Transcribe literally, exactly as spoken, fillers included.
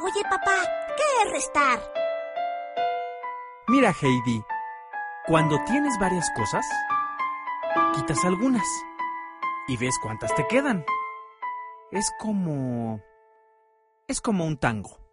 Oye, papá, ¿qué es restar? Mira, Heidi, cuando tienes varias cosas, quitas algunas y ves cuántas te quedan. Es como... es como un tango.